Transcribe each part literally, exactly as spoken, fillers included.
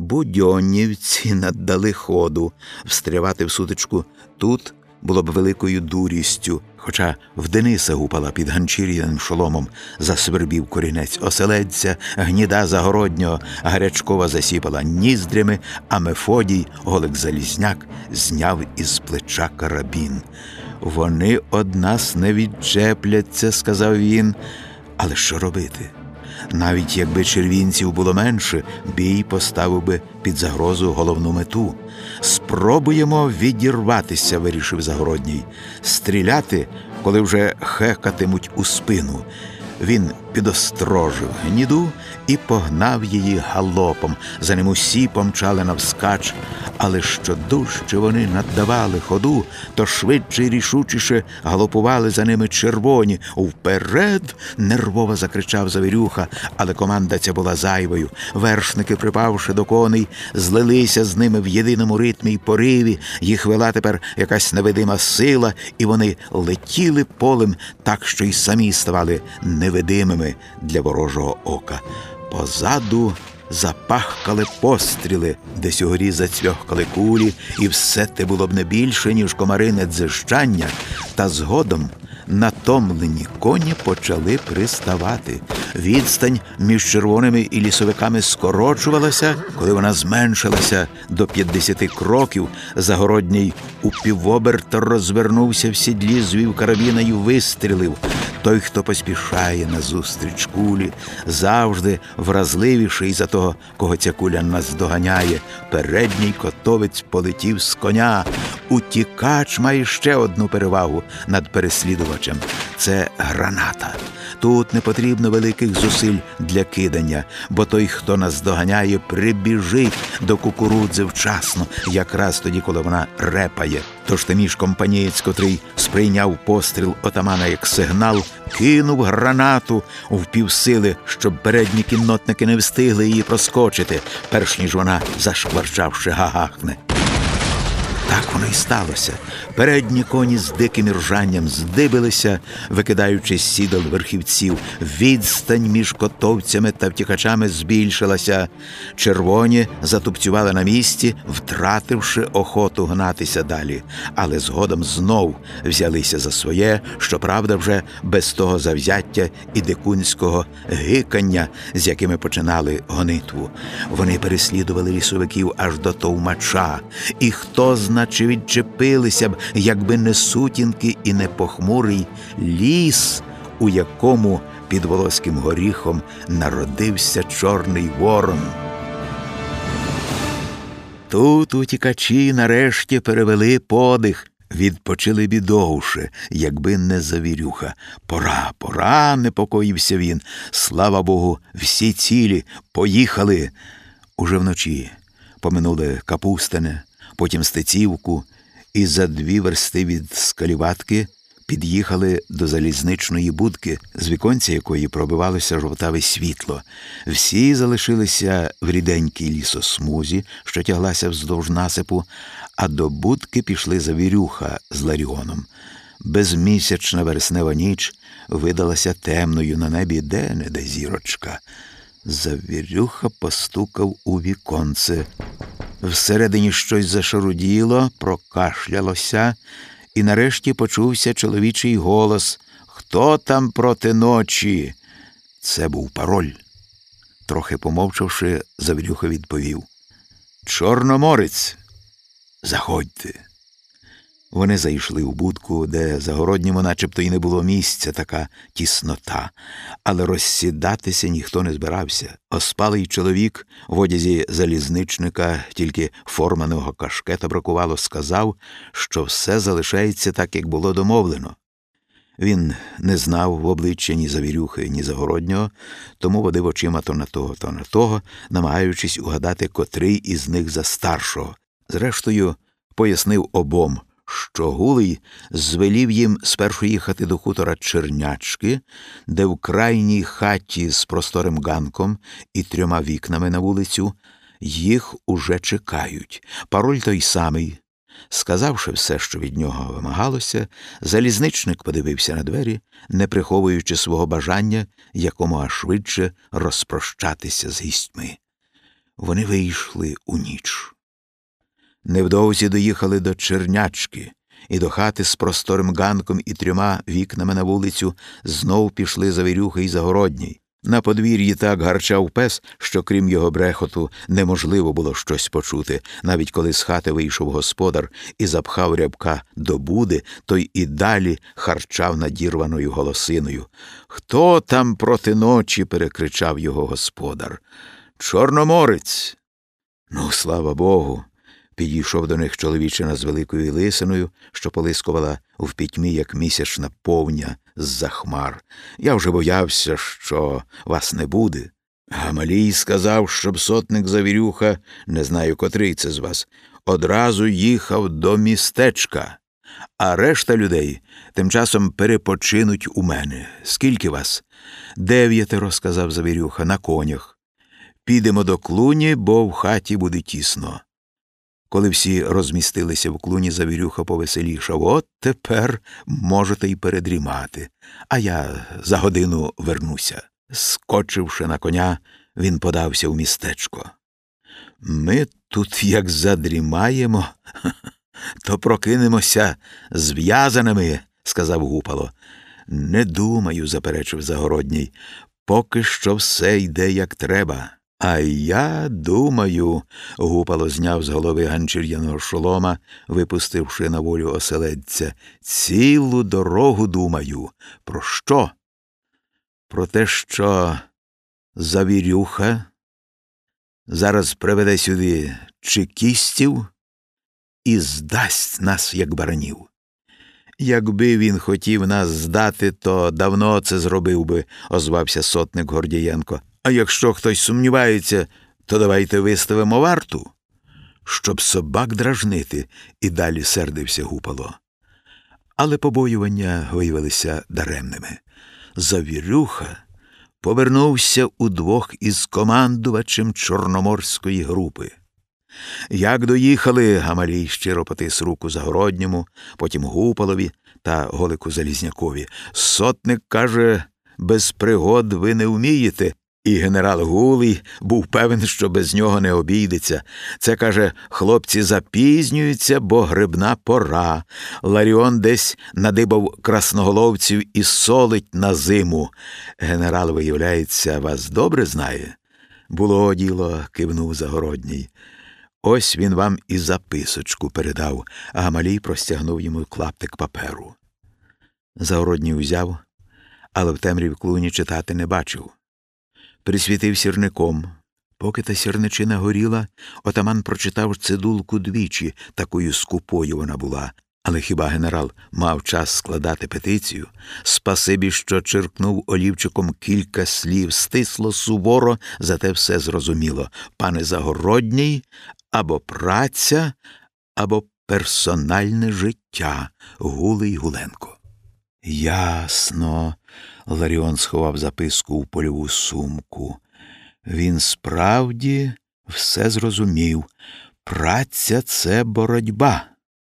будьоннівці наддали ходу. Встрявати в сутичку тут було б великою дурістю, хоча в Дениса гупала під ганчір'яним шоломом, засвербів корінець оселедця, Гніда Загороднього, Гарячкова засіпала ніздрями, а Мефодій, Голик Залізняк, зняв із плеча карабін. «Вони од нас не відчепляться», – сказав він. Але що робити? Навіть якби червінців було менше, бій поставив би під загрозу головну мету. «Спробуємо відірватися», – вирішив Загородній. «Стріляти, коли вже хекатимуть у спину». Він підострожив Гніду і погнав її галопом. За ним усі помчали навскач, але що дужче вони наддавали ходу, то швидше і рішучіше галопували за ними червоні. «Вперед!» – нервово закричав Завірюха, але команда ця була зайвою. Вершники, припавши до коней, злилися з ними в єдиному ритмі й пориві. Їх вела тепер якась невидима сила, і вони летіли полем так, що й самі ставали невидимими для ворожого ока. Позаду запахкали постріли, десь угорі зацвьохкали кулі, і все те було б не більше, ніж комарине дзижчання, та згодом натомлені коні почали приставати. Відстань між червоними і лісовиками скорочувалася. Коли вона зменшилася до п'ятдесяти кроків, Загородній у півоберта розвернувся в сідлі, звів карабіна й вистрілив. Той, хто поспішає назустріч кулі, завжди вразливіший за того, кого ця куля наздоганяє. Передній котовець полетів з коня. Утікач має ще одну перевагу над переслідувачем – це граната. Тут не потрібно великих зусиль для кидання, бо той, хто наздоганяє, прибіжить до кукурудзи вчасно, якраз тоді, коли вона репає. Тож Тиміш компанієць, котрий сприйняв постріл отамана як сигнал, кинув гранату впівсили, щоб передні кіннотники не встигли її проскочити, перш ніж вона, зашкварчавши, гагахне. Так воно й сталося. Передні коні з диким ржанням здибилися, викидаючи з сідал верхівців. Відстань між котовцями та втікачами збільшилася. Червоні затупцювали на місці, втративши охоту гнатися далі. Але згодом знов взялися за своє, щоправда вже без того завзяття і дикунського гикання, з якими починали гонитву. Вони переслідували лісовиків аж до Товмача. І хто знає, чи відчепилися б, якби не сутінки і не похмурий ліс, у якому під Волоським горіхом народився Чорний Ворон. Тут утікачі нарешті перевели подих, відпочили б і довше, якби не Завірюха. Пора, пора, непокоївся він. Слава Богу, всі цілі, поїхали. Уже вночі поминули Капустине, потім Стецівку, і за дві версти від Скаліватки під'їхали до залізничної будки, з віконця якої пробивалося жовтаве світло. Всі залишилися в ріденькій лісосмузі, що тяглася вздовж насипу, а до будки пішли Завірюха з Ларіоном. Безмісячна вереснева ніч видалася темною, на небі де-не-де зірочка. Завірюха постукав у віконце. Всередині щось зашаруділо, прокашлялося, і нарешті почувся чоловічий голос: «Хто там проти ночі?» Це був пароль. Трохи помовчавши, Завірюха відповів: «Чорноморець, заходьте». Вони зайшли у будку, де Загородньому начебто й не було місця, така тіснота. Але розсідатися ніхто не збирався. Оспалий чоловік в одязі залізничника, тільки форманого кашкета бракувало, сказав, що все залишається так, як було домовлено. Він не знав в обличчя ні Завірюхи, ні Загороднього, тому водив очима то на того, то на того, намагаючись угадати, котрий із них за старшого. Зрештою, пояснив обом, що Гулий звелів їм спершу їхати до хутора Чернячки, де в крайній хаті з просторим ганком і трьома вікнами на вулицю їх уже чекають. Пароль той самий. Сказавши все, що від нього вимагалося, залізничник подивився на двері, не приховуючи свого бажання якомога швидше розпрощатися з гістьми. Вони вийшли у ніч. Невдовзі доїхали до Чернячки, і до хати з просторим ганком і трьома вікнами на вулицю знов пішли Завірюха і Загородній. На подвір'ї так гарчав пес, що крім його брехоту неможливо було щось почути. Навіть коли з хати вийшов господар і запхав Рябка до буди, той і далі харчав надірваною голосиною. «Хто там проти ночі?» – перекричав його господар. «Чорноморець!» «Ну, слава Богу!» Підійшов до них чоловічина з великою лисиною, що полискувала в пітьмі, як місячна повня з-за хмар. «Я вже боявся, що вас не буде. Гамалій сказав, щоб сотник Завірюха, не знаю, котрий це з вас, одразу їхав до містечка, а решта людей тим часом перепочинуть у мене. Скільки вас?» «Дев'ятеро», – сказав Завірюха, – «на конях. Підемо до клуні, бо в хаті буде тісно». Коли всі розмістилися в клуні, Завірюха повеселішав. «От тепер можете й передрімати, а я за годину вернуся». Скочивши на коня, він подався в містечко. «Ми тут як задрімаємо, то прокинемося зв'язаними», – сказав Гупало. «Не думаю», – заперечив Загородній, – «поки що все йде як треба». «А я думаю», – Гупало зняв з голови ганчір'яного шолома, випустивши на волю оселедця, – «цілу дорогу думаю». «Про що?» «Про те, що Завірюха зараз приведе сюди чекістів і здасть нас, як баранів. Якби він хотів нас здати, то давно це зробив би», – озвався сотник Гордієнко. «А якщо хтось сумнівається, то давайте виставимо варту, щоб собак дражнити», – і далі сердився Гупало. Але побоювання виявилися даремними. Завірюха повернувся удвох із командувачем Чорноморської групи. Як доїхали, Гамалій щиро потис руку Загородньому, потім Гупалові та Голику Залізнякові. «Сотник каже, без пригод ви не вмієте». І генерал Гулий був певен, що без нього не обійдеться. Це, каже, хлопці запізнюються, бо грибна пора. Ларіон десь надибав красноголовців і солить на зиму. Генерал, виявляється, вас добре знає? Було діло, кивнув Загородній. Ось він вам і записочку передав, а Гамалій простягнув йому клаптик паперу. Загородній узяв, але в темряві клуні читати не бачив. Присвітив сірником. Поки та сірничина горіла, отаман прочитав цидулку двічі, такою скупою вона була. Але хіба генерал мав час складати петицію? Спасибі, що черкнув олівчиком кілька слів, стисло, суворо, зате все зрозуміло. Пане Загородній, або праця, або персональне життя. Гулий Гуленко. Ясно. Ларіон сховав записку у польову сумку. Він справді все зрозумів. Праця – це боротьба,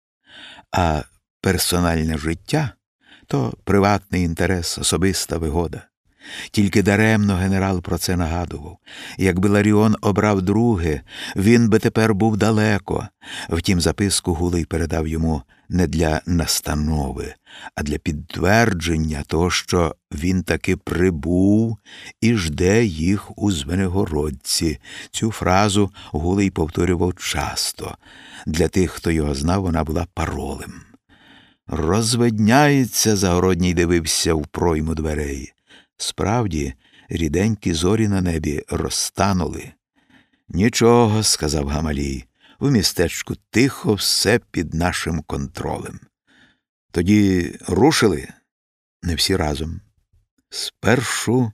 а персональне життя – то приватний інтерес, особиста вигода. Тільки даремно генерал про це нагадував. Якби Ларіон обрав друге, він би тепер був далеко. Втім, записку Гулий передав йому не для настанови, а для підтвердження того, що він таки прибув і жде їх у Звенигородці. Цю фразу Гулий повторював часто. Для тих, хто його знав, вона була паролем. «Розвидняється», – Загородній дивився в пройму дверей. Справді, ріденькі зорі на небі розтанули. «Нічого», – сказав Гамалій, – «у містечку тихо, все під нашим контролем». «Тоді рушили?» «Не всі разом. Спершу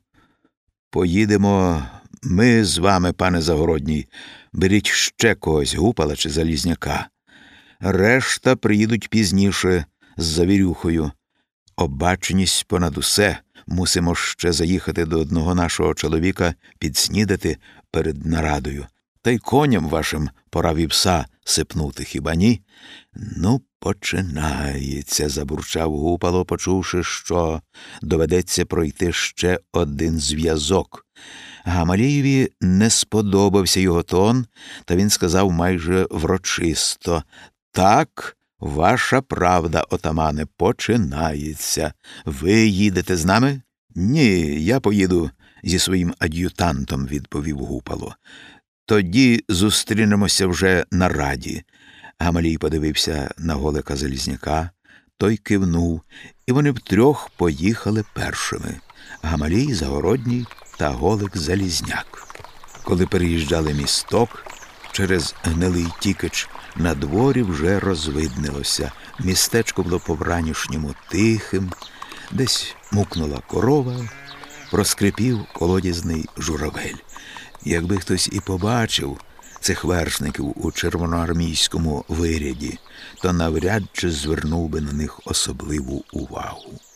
поїдемо ми з вами, пане Загородній. Беріть ще когось, Гупала чи Залізняка. Решта приїдуть пізніше з Завірюхою. Обаченість понад усе. Мусимо ще заїхати до одного нашого чоловіка, підснідати перед нарадою. Та й коням вашим пора вівса сипнути, хіба ні?» «Ну, починається», – забурчав Гупало, почувши, що доведеться пройти ще один зв'язок. Гамалієві не сподобався його тон, та він сказав майже врочисто: «Так, ваша правда, отамане, починається. Ви їдете з нами?» «Ні, я поїду зі своїм ад'ютантом», – відповів Гупало. «Тоді зустрінемося вже на раді». Гамалій подивився на Голика Залізняка, той кивнув, і вони втрьох поїхали першими – Гамалій, Загородній та Голик Залізняк. Коли переїжджали місток, через гнилий Тікич на дворі вже розвиднилося. Містечко було по-вранішньому тихим, десь мукнула корова, проскрипів колодязний журавель. Якби хтось і побачив цих вершників у червоноармійському виряді, то навряд чи звернув би на них особливу увагу.